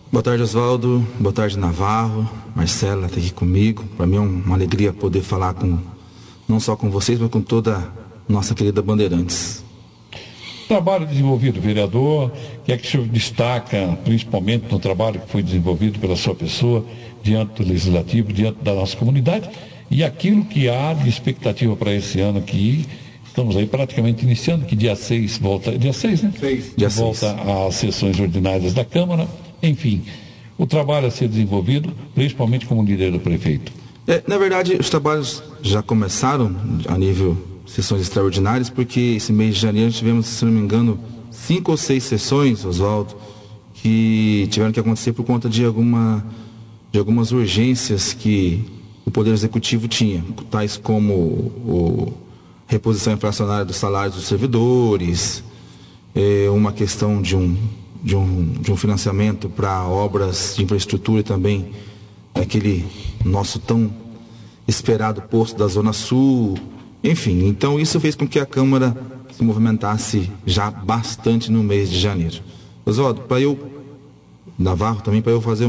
Boa tarde, Oswaldo. Boa tarde, Navarro. Marcela está aqui comigo. Para mim é uma alegria poder falar não só com vocês, mas com toda a nossa querida Bandeirantes. Trabalho desenvolvido, vereador, o que é que o senhor destaca, principalmente no trabalho que foi desenvolvido pela sua pessoa, diante do Legislativo, diante da nossa comunidade, e aquilo que há de expectativa para esse ano que estamos aí praticamente iniciando, que dia 6 volta, dia 6, né? 6. Dia volta 6. às sessões ordinárias da Câmara, enfim, o trabalho a ser desenvolvido, principalmente como líder do prefeito. Na verdade, os trabalhos já começaram a nível sessões extraordinárias, porque esse mês de janeiro tivemos, se não me engano, 5 ou 6 sessões, Oswaldo, que tiveram que acontecer por conta de algumas urgências que o Poder Executivo tinha, tais como reposição inflacionária dos salários dos servidores, uma questão de um financiamento para obras de infraestrutura e também aquele nosso tão esperado posto da Zona Sul. Enfim, então isso fez com que a Câmara se movimentasse já bastante no mês de janeiro. Oswaldo, Navarro também, para eu fazer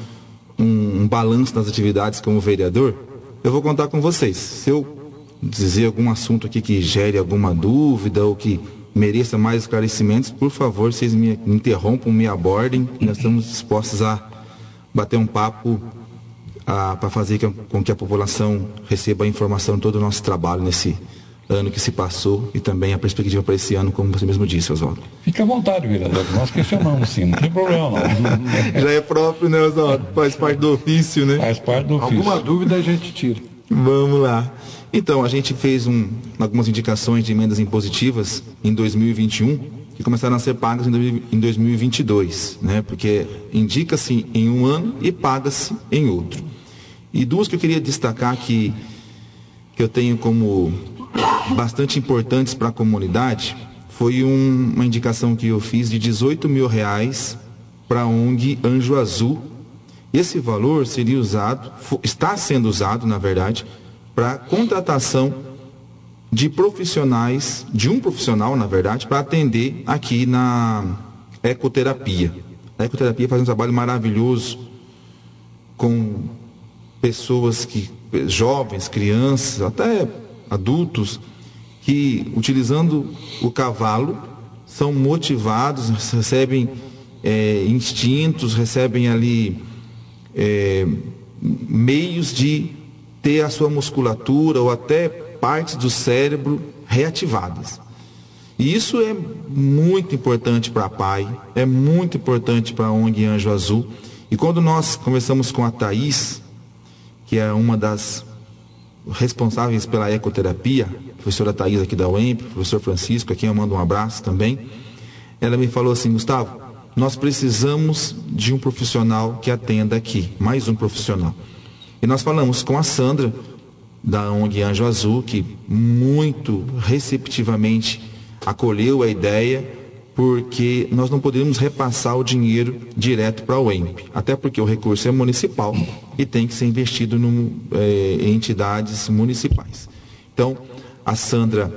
um balanço das atividades como vereador, eu vou contar com vocês. Se eu dizer algum assunto aqui que gere alguma dúvida ou que mereça mais esclarecimentos, por favor, vocês me interrompam, me abordem. Nós estamos dispostos a bater um papo para fazer com que a população receba a informação de todo o nosso trabalho nesse ano que se passou e também a perspectiva para esse ano, como você mesmo disse, Oswaldo. Fique à vontade, vereador, nós questionamos sim, não tem problema não. Já é próprio, né, Oswaldo? Faz parte do ofício, né? Faz parte do ofício. Alguma dúvida a gente tira. Vamos lá. Então, a gente fez algumas indicações de emendas impositivas em 2021 que começaram a ser pagas em 2022, né? Porque indica-se em um ano e paga-se em outro. E duas que eu queria destacar que eu tenho como bastante importantes para a comunidade foi uma indicação que eu fiz de R$18 mil para a ONG Anjo Azul. Esse valor seria usado, está sendo usado, na verdade, para contratação de profissionais, de um profissional, na verdade, para atender aqui na ecoterapia. A ecoterapia faz um trabalho maravilhoso com pessoas jovens, crianças, até adultos, que utilizando o cavalo são motivados, recebem instintos, recebem ali meios de ter a sua musculatura ou até partes do cérebro reativadas. E isso é muito importante para a PAI, é muito importante para a ONG Anjo Azul. E quando nós conversamos com a Thaís, que é uma das responsáveis pela ecoterapia, a professora Thaís aqui da UEMP, professor Francisco, a quem eu mando um abraço também, ela me falou assim: Gustavo, nós precisamos de um profissional que atenda aqui, mais um profissional. E nós falamos com a Sandra, da ONG Anjo Azul, que muito receptivamente acolheu a ideia, porque nós não poderíamos repassar o dinheiro direto para a UEMP, até porque o recurso é municipal e tem que ser investido em entidades municipais. Então, a Sandra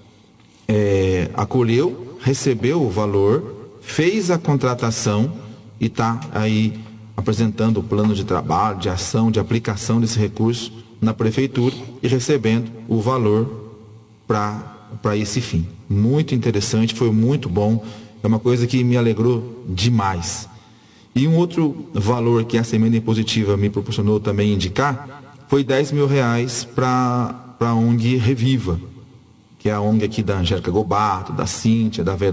acolheu, recebeu o valor, fez a contratação e está aí apresentando o plano de trabalho, de ação, de aplicação desse recurso na prefeitura e recebendo o valor para esse fim. Muito interessante, foi muito bom, é uma coisa que me alegrou demais. E um outro valor que essa emenda impositiva me proporcionou também indicar foi R$10 mil para a ONG Reviva, que é a ONG aqui da Angélica Gobato, da Cíntia, da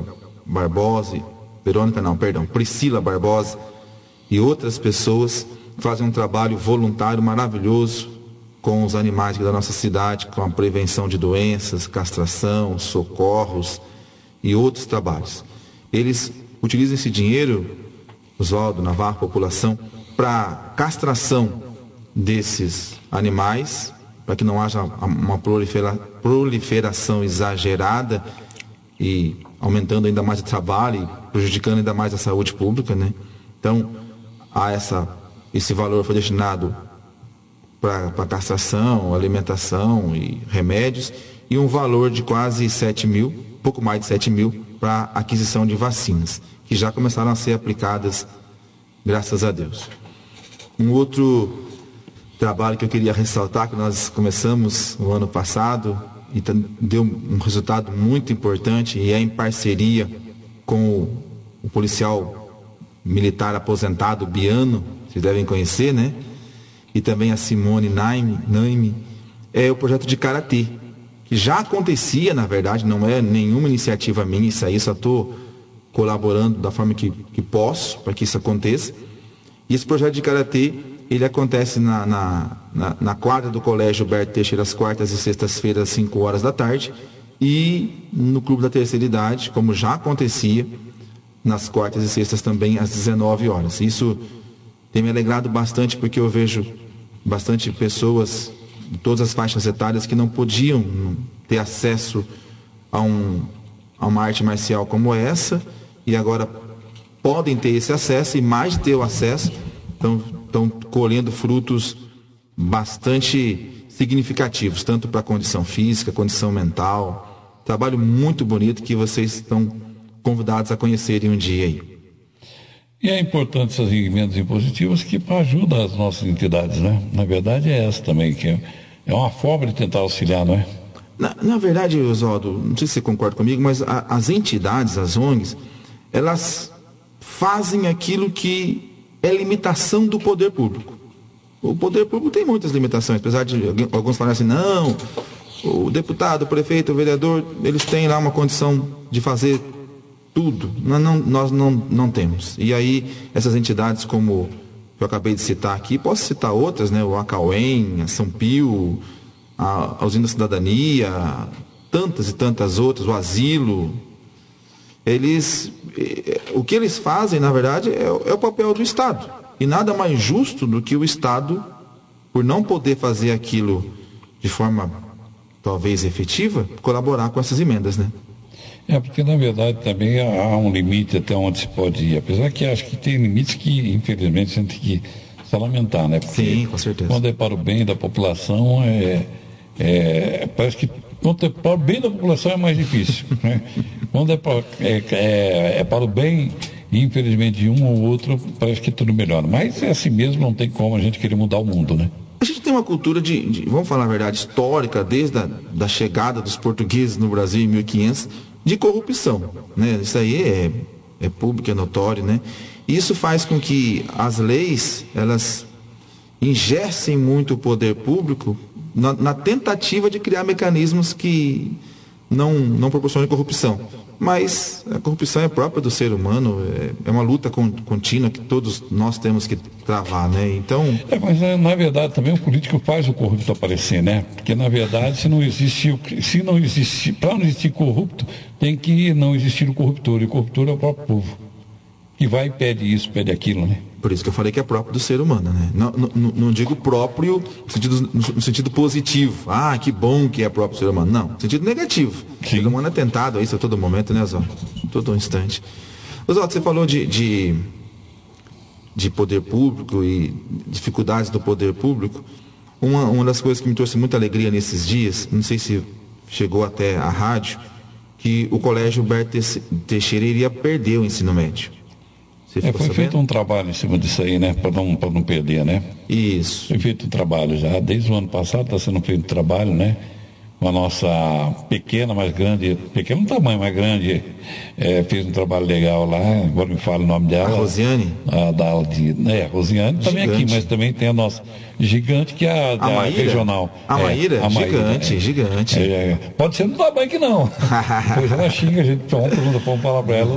Priscila Barbosa e outras pessoas que fazem um trabalho voluntário maravilhoso com os animais da nossa cidade, com a prevenção de doenças, castração, socorros e outros trabalhos. Eles utilizam esse dinheiro, Oswaldo, Navarro, população, para castração desses animais, para que não haja uma proliferação exagerada e aumentando ainda mais o trabalho e prejudicando ainda mais a saúde pública, né? Então, esse valor foi destinado para castração, alimentação e remédios, e um valor de quase 7 mil, pouco mais de 7 mil, para aquisição de vacinas, que já começaram a ser aplicadas graças a Deus. Um outro trabalho que eu queria ressaltar, que nós começamos no ano passado e deu um resultado muito importante, e é em parceria com o policial militar aposentado Biano, vocês devem conhecer, né? E também a Simone Naime, é o projeto de Karatê, que já acontecia, na verdade, não é nenhuma iniciativa minha, isso aí, só estou colaborando da forma que posso para que isso aconteça. E esse projeto de Karatê, ele acontece na quadra do Colégio Humberto Teixeira, às quartas e sextas-feiras, às 5 horas da tarde, e no Clube da Terceira Idade, como já acontecia, nas quartas e sextas também, às 19 horas. Isso tem me alegrado bastante, porque eu vejo bastante pessoas de todas as faixas etárias que não podiam ter acesso a uma arte marcial como essa, e agora podem ter esse acesso, e mais de ter o acesso, estão colhendo frutos bastante significativos, tanto para a condição física, condição mental. Trabalho muito bonito que vocês estão convidados a conhecerem um dia aí. E é importante essas emendas impositivas que ajudam as nossas entidades, né? Na verdade é essa também, que é uma forma de tentar auxiliar, não é? Na verdade, Oswaldo, não sei se você concorda comigo, mas as entidades, as ONGs, elas fazem aquilo que é limitação do poder público. O poder público tem muitas limitações, apesar de alguns falarem assim, não, o deputado, o prefeito, o vereador, eles têm lá uma condição de fazer tudo. Nós não temos. E aí, essas entidades como eu acabei de citar aqui, posso citar outras, né? O Acauém, a São Pio, a Usina Cidadania, tantas e tantas outras, o Asilo. O que eles fazem, na verdade, é o papel do Estado. E nada mais justo do que o Estado, por não poder fazer aquilo de forma talvez efetiva, colaborar com essas emendas, né? Porque na verdade também há um limite até onde se pode ir. Apesar que acho que tem limites que, infelizmente, a gente tem que se lamentar, né? Porque sim, com certeza. Quando é para o bem da população, parece que quando é para o bem da população é mais difícil, né? Quando é para o bem, infelizmente, de um ou outro, parece que tudo melhora. Mas é assim mesmo, não tem como a gente querer mudar o mundo, né? A gente tem uma cultura vamos falar a verdade, histórica, desde a chegada dos portugueses no Brasil em 1500, de corrupção, né? Isso aí é público, é notório, né? Isso faz com que as leis, elas engercem muito o poder público na tentativa de criar mecanismos que não proporcionem corrupção. Mas a corrupção é própria do ser humano, é uma luta contínua que todos nós temos que travar, né? Então... mas na verdade também o político faz o corrupto aparecer, né? Porque na verdade para não existir corrupto, tem que não existir o corruptor, e o corruptor é o próprio povo, que vai e pede isso, pede aquilo, né? Por isso que eu falei que é próprio do ser humano, né? Não digo próprio no sentido positivo. Ah, que bom que é próprio do ser humano. Não, no sentido negativo. O ser humano é tentado a isso a todo momento, né, Oswaldo? Todo instante. Oswaldo, você falou de poder público e dificuldades do poder público. Uma das coisas que me trouxe muita alegria nesses dias, não sei se chegou até a rádio, que o Colégio Humberto Teixeira iria perder o ensino médio. Foi feito um trabalho em cima disso aí, né? Para não perder, né? Isso. Foi feito um trabalho já. Desde o ano passado está sendo feito trabalho, né? Com a nossa pequena, mas grande, pequeno no tamanho, mas grande, fez um trabalho legal lá, agora me fala o nome dela. A Rosiane? A Rosiane também aqui, mas também tem a nossa gigante, que é a Maíra? regional. A Maíra? Gigante. Pode ser do tamanho que não. Depois ela xinga, a gente vamos falar para ela.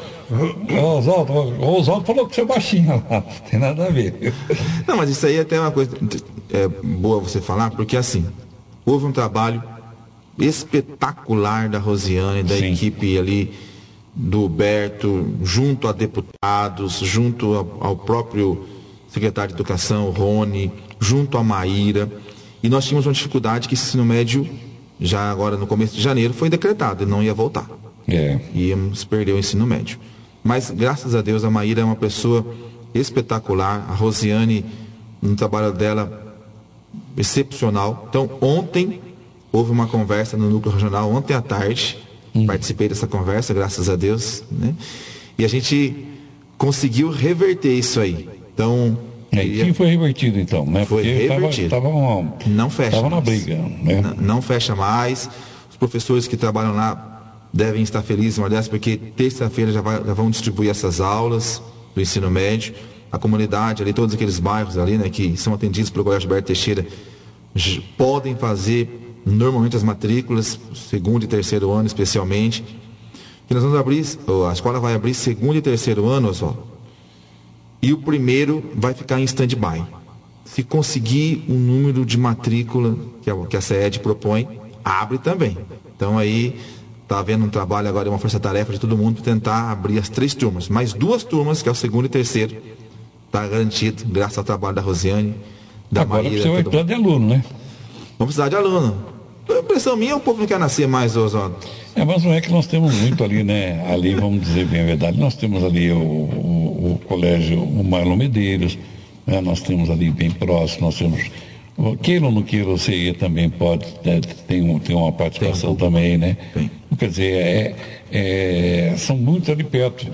O Oswaldo falou que você é baixinho lá, não tem nada a ver. Não, mas isso aí é até uma coisa boa você falar, porque assim, houve um trabalho espetacular da Rosiane, da Sim. equipe ali do Berto, junto a deputados, junto ao próprio secretário de Educação, Rony, junto a Maíra, e nós tínhamos uma dificuldade que esse ensino médio, já agora no começo de janeiro, foi decretado e não ia voltar. Íamos perder o ensino médio. Mas, graças a Deus, a Maíra é uma pessoa espetacular, a Rosiane, no trabalho dela, excepcional. Então, ontem, houve uma conversa no Núcleo Regional, ontem à tarde, participei dessa conversa, graças a Deus, né? E a gente conseguiu reverter isso aí. Então... E foi revertido então, né? Foi revertido. Não fecha Tava mais. Na briga, né? Não fecha mais. Os professores que trabalham lá devem estar felizes, aliás, porque terça-feira já vão distribuir essas aulas do ensino médio. A comunidade ali, todos aqueles bairros ali, né, que são atendidos pelo Colégio Alberto Teixeira, podem fazer normalmente as matrículas, segundo e terceiro ano especialmente. E nós vamos abrir, a escola vai abrir segundo e terceiro ano, Oswaldo. E o primeiro vai ficar em stand-by. Se conseguir um número de matrícula que a SEED propõe, abre também. Então aí está havendo um trabalho agora, uma força-tarefa de todo mundo para tentar abrir as 3 turmas. Mais 2 turmas, que é o segundo e terceiro, está garantido, graças ao trabalho da Rosiane, da Maíra. Agora você vai precisar de aluno, né? Vamos precisar de aluno. A impressão minha, o povo não quer nascer mais, Oswaldo. Mas não é que nós temos muito ali, né? Ali, vamos dizer bem a verdade, nós temos ali o colégio, o Marlon Medeiros, né? Nós temos ali bem próximo, nós temos... Queira ou não queira, o CIE também pode, né? tem uma participação também, né? Tem. Quer dizer, são muitos ali perto.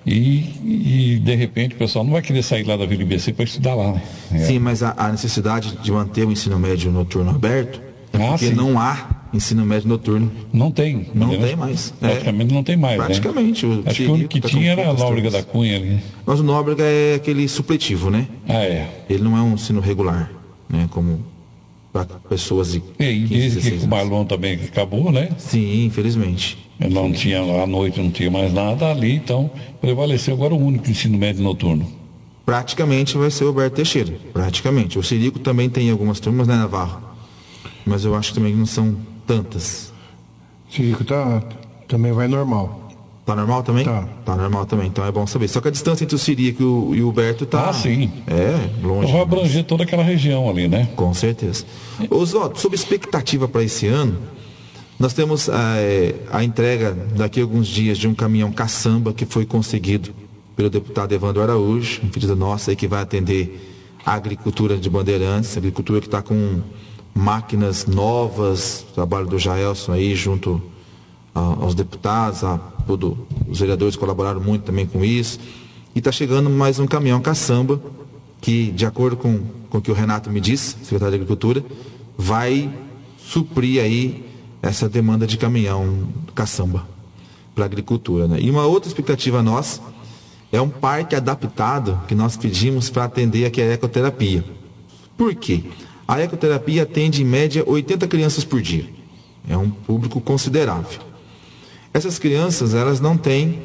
E de repente o pessoal não vai querer sair lá da Vila IBC para estudar lá, né? Sim, mas a necessidade de manter o ensino médio noturno aberto é porque sim. não há ensino médio noturno. Não tem. Não tem mais. Praticamente não tem mais. Praticamente. Né? Acho que o único que tinha era a Nóbrega da Cunha ali. Mas o Nóbrega é aquele supletivo, né? Ele não é um ensino regular, né? Como para pessoas de 15, desde que o Marlon também acabou, né? Sim, infelizmente. Não tinha, à noite não tinha mais nada ali, então prevaleceu agora o único ensino médio noturno. Praticamente vai ser o Alberto Teixeira. Praticamente. O Cirico também tem algumas turmas, né, Navarro? Mas eu acho que também não são tantas. Cirico também vai normal. Tá normal também? Tá normal também, então é bom saber. Só que a distância entre o Cirico e o Alberto tá... sim. Longe. Então vai abranger toda aquela região ali, né? Com certeza. Oswaldo, sob expectativa para esse ano, nós temos a entrega daqui a alguns dias de um caminhão caçamba que foi conseguido pelo deputado Evandro Araújo, um pedido nosso aí que vai atender a agricultura de Bandeirantes, a agricultura que está com máquinas novas, o trabalho do Jaelson aí junto aos deputados, os vereadores colaboraram muito também com isso. E está chegando mais um caminhão caçamba que, de acordo com o que o Renato me disse, secretário de Agricultura, vai suprir aí essa demanda de caminhão caçamba para a agricultura, né? E uma outra expectativa nossa é um parque adaptado que nós pedimos para atender aqui a ecoterapia. Por quê? A ecoterapia atende em média 80 crianças por dia. É um público considerável. Essas crianças, elas não têm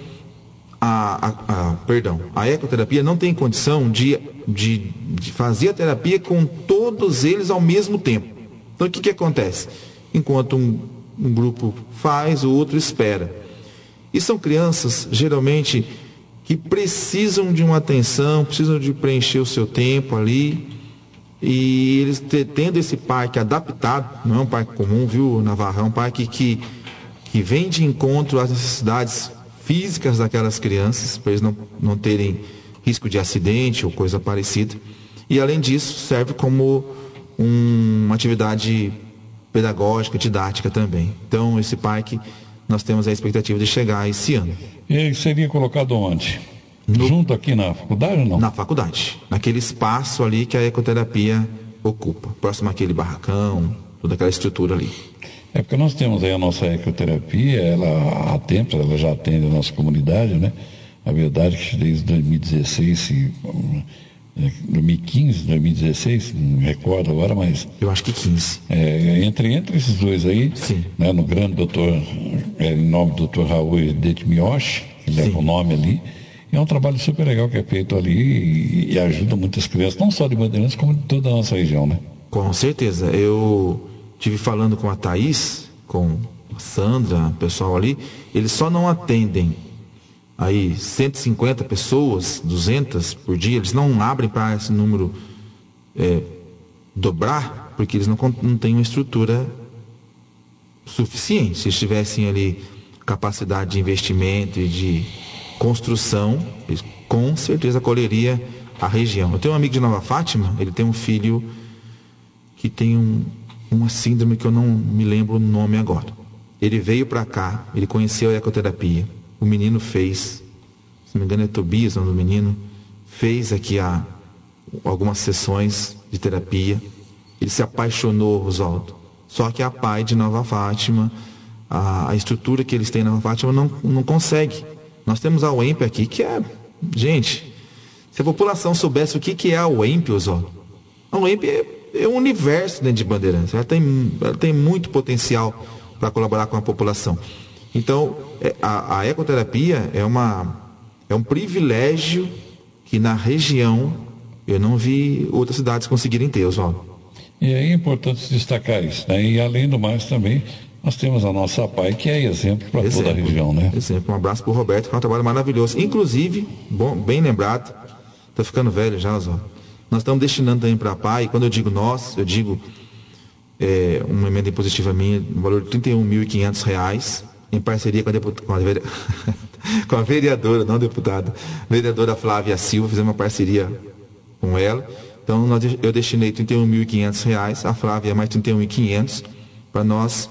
a ecoterapia não tem condição de fazer a terapia com todos eles ao mesmo tempo. Então o que acontece? Enquanto um grupo faz, o outro espera. E são crianças, geralmente, que precisam de uma atenção, precisam de preencher o seu tempo ali. E eles tendo esse parque adaptado, não é um parque comum, viu, Navarro? É um parque que vem de encontro às necessidades físicas daquelas crianças, para eles não terem risco de acidente ou coisa parecida. E, além disso, serve como uma atividade pedagógica, didática também. Então, esse parque, nós temos a expectativa de chegar esse ano. E ele seria colocado onde? Junto aqui na faculdade ou não? Na faculdade. Naquele espaço ali que a ecoterapia ocupa. Próximo àquele barracão, toda aquela estrutura ali. É porque nós temos aí a nossa ecoterapia, ela há tempos, ela já atende a nossa comunidade, né? A verdade é que desde 2016, 2015, 2016, não me recordo agora, mas... Eu acho que 15. Entre esses dois aí, né, no grande doutor, em nome do doutor Raul Detmioshi, que leva o nome ali, é um trabalho super legal que é feito ali e ajuda muitas crianças, não só de Bandeirantes, como de toda a nossa região, né? Com certeza. Eu estive falando com a Thaís, com a Sandra, o pessoal ali, eles só não atendem aí 150 pessoas, 200 por dia, eles não abrem para esse número dobrar, porque eles não têm uma estrutura suficiente. Se eles tivessem ali capacidade de investimento e de construção, eles com certeza acolheria a região. Eu tenho um amigo de Nova Fátima, ele tem um filho que tem uma síndrome que eu não me lembro o nome agora. Ele veio para cá, ele conheceu a ecoterapia, o menino fez não me engano é Tobias, o nome do menino, fez aqui algumas sessões de terapia. Ele se apaixonou, Oswaldo. Só que a PAI de Nova Fátima, a estrutura que eles têm na Nova Fátima não consegue. Nós temos a UEMP aqui, que é... Gente, se a população soubesse o que é a UEMP, Oswaldo, a UEMP é um universo dentro de Bandeirantes. Ela tem muito potencial para colaborar com a população. Então, a ecoterapia é um privilégio que na região eu não vi outras cidades conseguirem ter, Oswaldo. E é importante destacar isso, né? E além do mais também, nós temos a nossa PAI, que é exemplo para toda a região, né? Exemplo. Um abraço para o Roberto, que é um trabalho maravilhoso. Inclusive, bem lembrado, estou ficando velho já, Oswaldo. Nós estamos destinando também para a PAI, quando eu digo nós, eu digo uma emenda impositiva minha, no valor de R$ 31.500, em parceria com a vereadora, não deputada, vereadora Flávia Silva, fizemos uma parceria com ela. Então, eu destinei R$ 31.500, a Flávia mais R$ 31.500, para nós,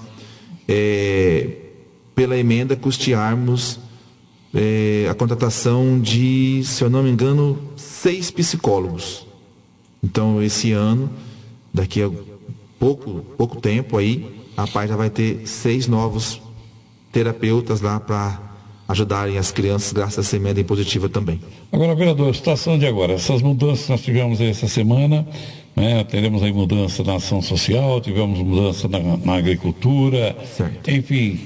pela emenda, custearmos a contratação de, se eu não me engano, 6 psicólogos. Então, esse ano, daqui a pouco tempo aí, a PAI já vai ter 6 novos terapeutas lá para ajudarem as crianças, graças a essa emenda impositiva também. Agora, vereador, a situação de agora, essas mudanças que nós tivemos aí essa semana, né, teremos aí mudança na ação social, tivemos mudança na agricultura, certo. Enfim,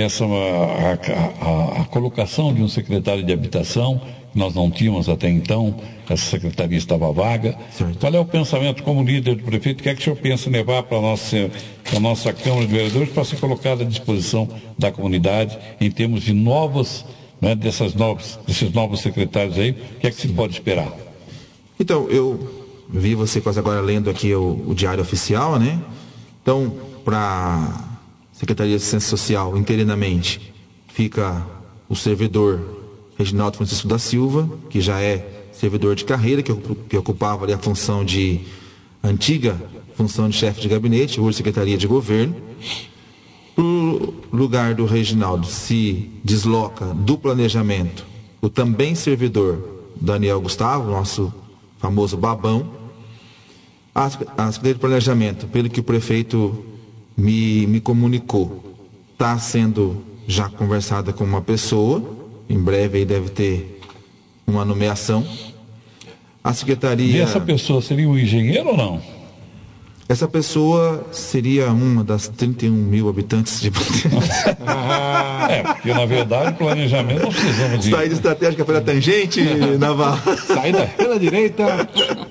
a colocação de um secretário de habitação, que nós não tínhamos até então, essa secretaria estava vaga. Certo. Qual é o pensamento como líder do prefeito? O que é que o senhor pensa em levar para a nossa Câmara de Vereadores para ser colocada à disposição da comunidade em termos de novos, né, desses novos secretários aí? O que é que se pode esperar? Então, eu vi você quase agora lendo aqui o Diário Oficial, né? Então, para a Secretaria de Assistência Social, interinamente, fica o servidor Reginaldo Francisco da Silva, que já é servidor de carreira, que ocupava ali a antiga função de chefe de gabinete, hoje Secretaria de Governo. O lugar do Reginaldo se desloca do planejamento o também servidor Daniel Gustavo, nosso famoso babão. A Secretaria de Planejamento, pelo que o prefeito me comunicou, está sendo já conversada com uma pessoa. Em breve aí deve ter uma nomeação. A secretaria... E essa pessoa seria um engenheiro ou não? Essa pessoa seria uma das 31 mil habitantes de Bandeirantes. Porque na verdade o planejamento não precisamos de... Saída estratégica pela tangente, Navarro. Saída pela direita.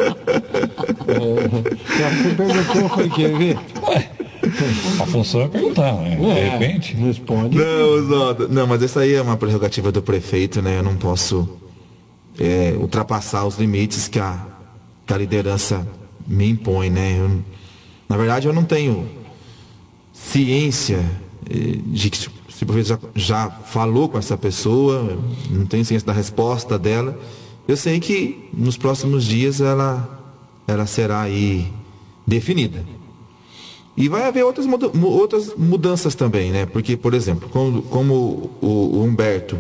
Você perguntou, foi quer ver? A função é perguntar, né? De repente. Responde. Não, mas essa aí é uma prerrogativa do prefeito, né? Eu não posso ultrapassar os limites que a liderança me impõe, né? Na verdade, eu não tenho ciência de que se o prefeito já falou com essa pessoa, não tenho ciência da resposta dela. Eu sei que nos próximos dias ela será aí definida. E vai haver outras mudanças também, né? Porque, por exemplo, como o Humberto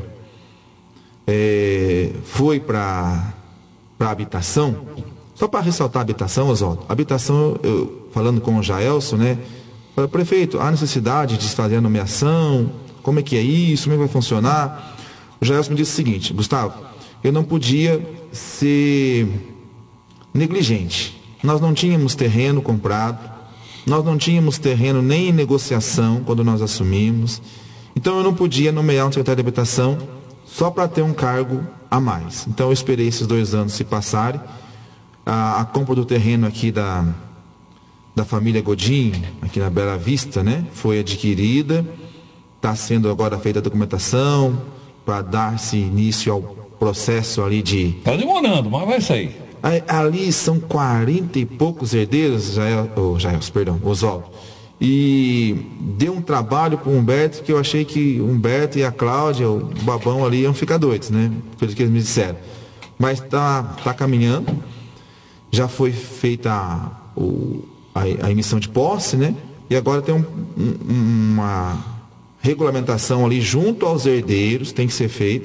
foi para a habitação, só para ressaltar a habitação, Oswaldo, habitação, falando com o Jaelson, né? Falei, prefeito, há necessidade de fazer a nomeação? Como é que é isso? Como é que vai funcionar? O Jaelson me disse o seguinte: Gustavo, eu não podia ser negligente. Nós não tínhamos terreno comprado. Nós não tínhamos terreno nem em negociação quando nós assumimos. Então eu não podia nomear um secretário de habitação só para ter um cargo a mais. Então eu esperei esses 2 anos se passarem. A compra do terreno aqui da família Godin, aqui na Bela Vista, né, foi adquirida. Está sendo agora feita a documentação para dar-se início ao processo ali de... Está demorando, mas vai sair. Ali são 40 e poucos herdeiros, Oswaldo. E deu um trabalho para o Humberto que eu achei que o Humberto e a Cláudia, o babão ali, iam ficar doidos, né? Pelo que eles me disseram. Mas tá caminhando. Já foi feita a emissão de posse, né? E agora tem uma regulamentação ali junto aos herdeiros, tem que ser feito,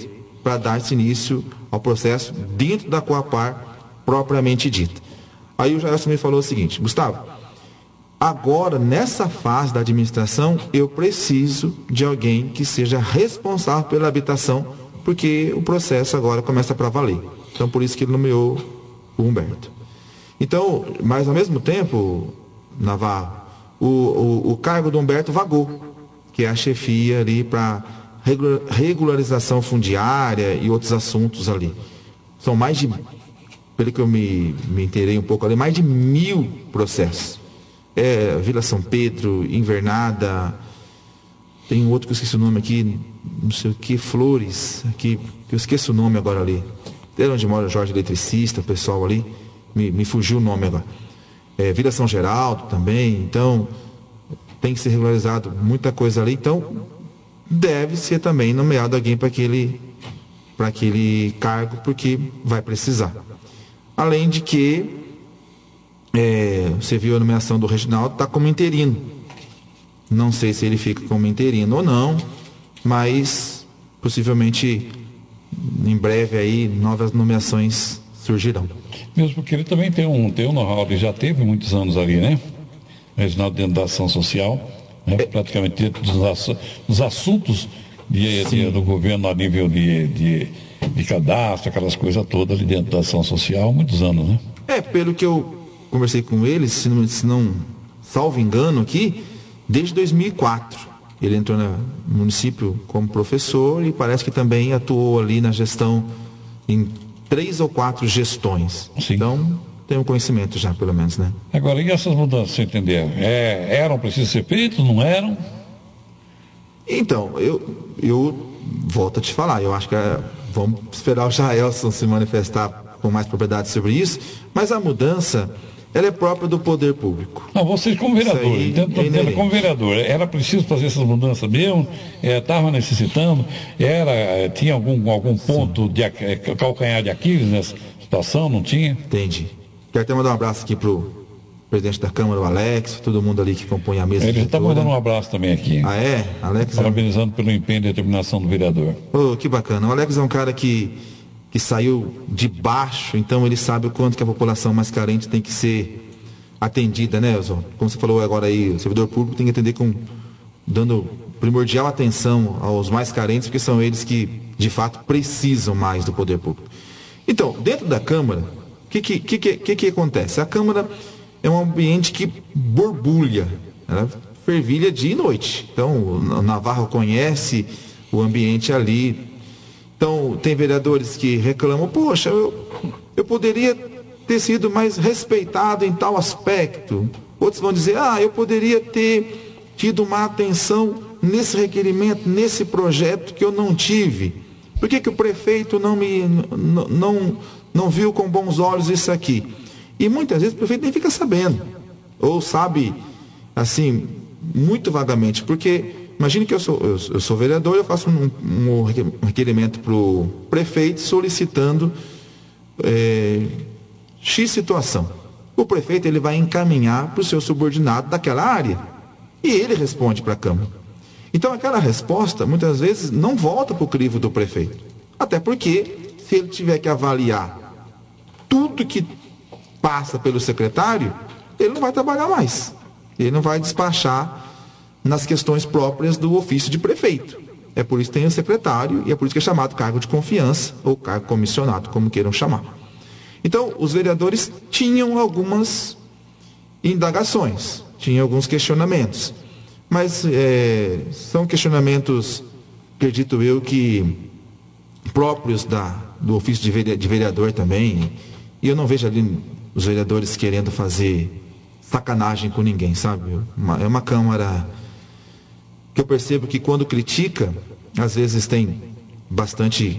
para dar-se início ao processo dentro da Coapar propriamente dita. Aí o Jailson me falou o seguinte: Gustavo, agora nessa fase da administração eu preciso de alguém que seja responsável pela habitação, porque o processo agora começa para valer. Então por isso que ele nomeou o Humberto. Então, mas ao mesmo tempo, Navarro, o cargo do Humberto vagou, que é a chefia ali para regularização fundiária e outros assuntos ali. São mais de, pelo que eu me inteirei um pouco ali, mais de 1000 processos. Vila São Pedro, Invernada, tem um outro que eu esqueci o nome aqui, não sei o que, Flores, que eu esqueço o nome agora ali. Era onde mora o Jorge Eletricista, o pessoal ali, me fugiu o nome agora. Vila São Geraldo também, então tem que ser regularizado muita coisa ali, então deve ser também nomeado alguém para aquele cargo, porque vai precisar. Além de que você viu a nomeação do Reginaldo, está como interino. Não sei se ele fica como interino ou não, mas possivelmente em breve aí novas nomeações surgirão. Mesmo porque ele também tem um know-how, ele já teve muitos anos ali, né? Reginaldo dentro da ação social, né? Praticamente dentro dos assuntos do governo a nível de cadastro, aquelas coisas todas ali dentro da ação social, há muitos anos, né? Pelo que eu conversei com ele, se não salvo engano aqui, desde 2004. Ele entrou no município como professor e parece que também atuou ali na gestão em 3 ou 4 gestões. Sim. Então, tem um conhecimento já, pelo menos, né? Agora, e essas mudanças, você entendeu? Eram precisas ser feitas, não eram? Então, eu volto a te falar, eu acho que vamos esperar o Jaelson se manifestar com mais propriedade sobre isso, mas a mudança, ela é própria do poder público. Não, vocês como vereador, como vereador, era preciso fazer essas mudanças mesmo? Estava necessitando? Tinha algum ponto de calcanhar de Aquiles nessa situação? Não tinha? Entendi. Quero até mandar um abraço aqui pro presidente da Câmara, o Alex, todo mundo ali que compõe a mesa. Ele está mandando um abraço também aqui. Ah, é? Alex? Parabenizando pelo empenho e determinação do vereador. Que bacana. O Alex é um cara que saiu de baixo, então ele sabe o quanto que a população mais carente tem que ser atendida, né, Oswaldo? Como você falou agora aí, o servidor público tem que atender dando primordial atenção aos mais carentes, porque são eles que, de fato, precisam mais do poder público. Então, dentro da Câmara, o que acontece? A Câmara é um ambiente que borbulha, ela fervilha dia e noite. Então, o Navarro conhece o ambiente ali. Então, tem vereadores que reclamam, poxa, eu poderia ter sido mais respeitado em tal aspecto. Outros vão dizer, eu poderia ter tido uma atenção nesse requerimento, nesse projeto que eu não tive. Por que o prefeito não viu com bons olhos isso aqui? E muitas vezes o prefeito nem fica sabendo, ou sabe, assim, muito vagamente, porque imagine que eu sou vereador e eu faço um requerimento para o prefeito solicitando X situação. O prefeito ele vai encaminhar para o seu subordinado daquela área e ele responde para a Câmara. Então aquela resposta muitas vezes não volta para o crivo do prefeito. Até porque se ele tiver que avaliar tudo que passa pelo secretário, ele não vai trabalhar mais. Ele não vai despachar nas questões próprias do ofício de prefeito. É por isso que tem o secretário e é por isso que é chamado cargo de confiança ou cargo comissionado, como queiram chamar. Então, os vereadores tinham algumas indagações, tinham alguns questionamentos, mas são questionamentos, acredito eu, que próprios do ofício de vereador também, e eu não vejo ali os vereadores querendo fazer sacanagem com ninguém, sabe? É uma Câmara que eu percebo que quando critica, às vezes tem bastante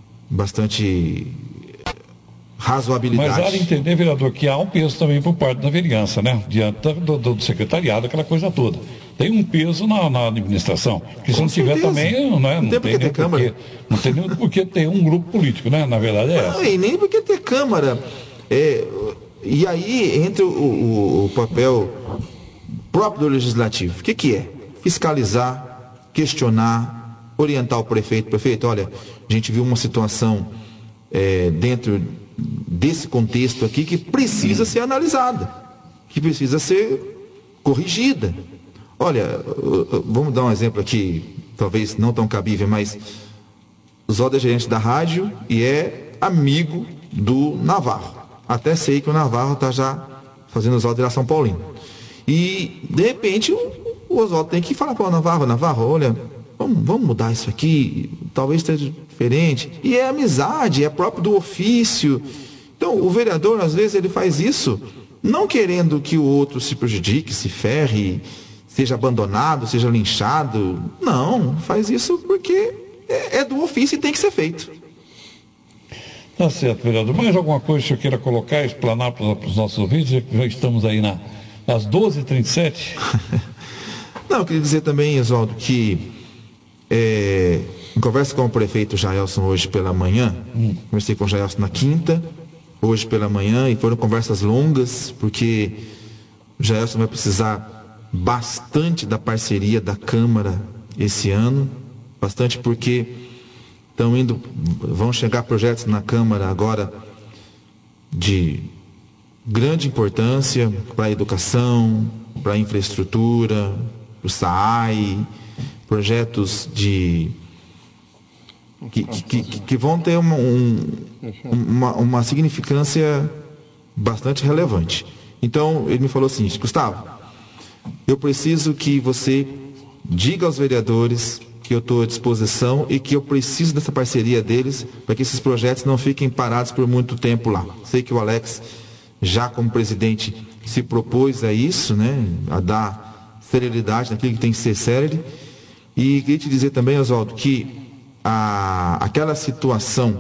razoabilidade. Mas há de entender, vereador, que há um peso também por parte da vereança, né? Diante do secretariado, aquela coisa toda. Tem um peso na administração, que se não tiver também, não tem nem Câmara. Não tem nem porque ter um grupo político, né? Na verdade é essa. E nem porque ter Câmara. E aí entra o papel próprio do Legislativo. O que é? Fiscalizar, questionar, orientar o prefeito, olha, a gente viu uma situação dentro desse contexto aqui que precisa ser analisada, que precisa ser corrigida. Olha, vamos dar um exemplo aqui, talvez não tão cabível, mas o Oswaldo é gerente da rádio e é amigo do Navarro. Até sei que o Navarro está já fazendo o Oswaldo virar São Paulino. E, de repente, o Oswaldo tem que falar para o Navarro, olha, vamos mudar isso aqui, talvez esteja diferente. E é amizade, é próprio do ofício. Então, o vereador, às vezes, ele faz isso não querendo que o outro se prejudique, se ferre, seja abandonado, seja linchado. Não, faz isso porque é do ofício e tem que ser feito. Tá certo, vereador. Mais alguma coisa que o senhor queira colocar, explanar para os nossos ouvintes? Já estamos aí às 12h37. Não, eu queria dizer também, Oswaldo, que em conversa com o prefeito Jaelson hoje pela manhã, conversei com o Jaelson na quinta, hoje pela manhã, e foram conversas longas, porque o Jaelson vai precisar bastante da parceria da Câmara esse ano, bastante porque vão chegar projetos na Câmara agora de grande importância para a educação, para a infraestrutura, para o SAAI, projetos que vão ter uma significância bastante relevante. Então, ele me falou assim, Gustavo, eu preciso que você diga aos vereadores que eu estou à disposição e que eu preciso dessa parceria deles para que esses projetos não fiquem parados por muito tempo lá. Sei que o Alex, já como presidente, se propôs a isso, né, a dar celeridade naquilo que tem que ser célere. E queria te dizer também, Oswaldo, que aquela situação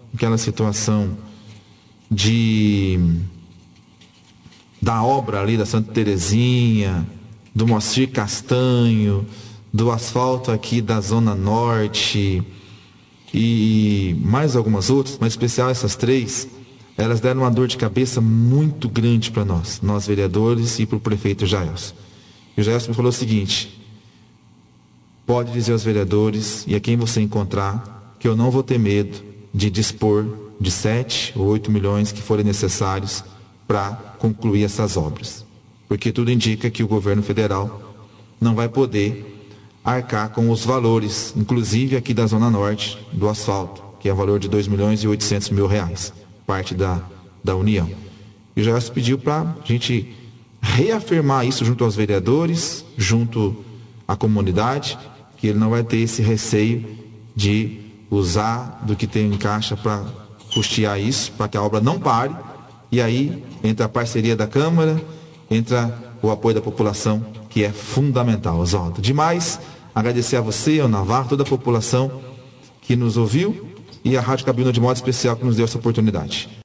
da obra ali da Santa Terezinha, do Moacir Castanho, do asfalto aqui da Zona Norte e mais algumas outras, mas em especial essas três, elas deram uma dor de cabeça muito grande para nós vereadores e para o prefeito Jaelson. E o Jaelson me falou o seguinte: pode dizer aos vereadores e a quem você encontrar que eu não vou ter medo de dispor de 7 ou 8 milhões que forem necessários para concluir essas obras. Porque tudo indica que o governo federal não vai poder arcar com os valores, inclusive aqui da Zona Norte, do asfalto, que é o valor de R$2.800.000, parte da União. E o Jaelson pediu para a gente reafirmar isso junto aos vereadores, junto à comunidade, que ele não vai ter esse receio de usar do que tem em caixa para custear isso, para que a obra não pare. E aí entra a parceria da Câmara, entra o apoio da população, que é fundamental, Oswaldo. Demais, agradecer a você, ao Navarro, toda a população que nos ouviu e a Rádio Cabina de modo especial que nos deu essa oportunidade.